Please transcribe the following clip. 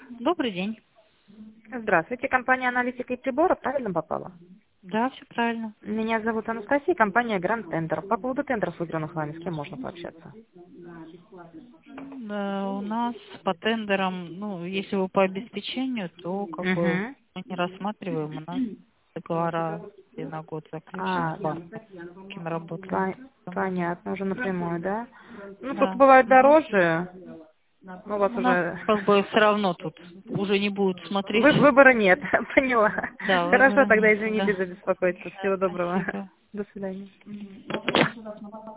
Добрый день. Здравствуйте, компания «Аналитика и приборов», правильно попала? Да, все правильно. Меня зовут Анастасия, компания «Гранд Тендер». По поводу тендеров, выигранных вами, с кем можно пообщаться? У нас по тендерам, ну, если вы по обеспечению, то как бы Угу. мы не рассматриваем. У нас договора все на год заключены А, с банком, с кем работаем. по- понятно, уже напрямую, да? Ну, просто Да. бывает Мгм. дороже, но у вас У нас уже как бы все равно тут уже не будут смотреть. выбора нет, поняла. Да, Хорошо, выбора тогда нет, извините да. за беспокойство. Всего доброго. Спасибо. До свидания.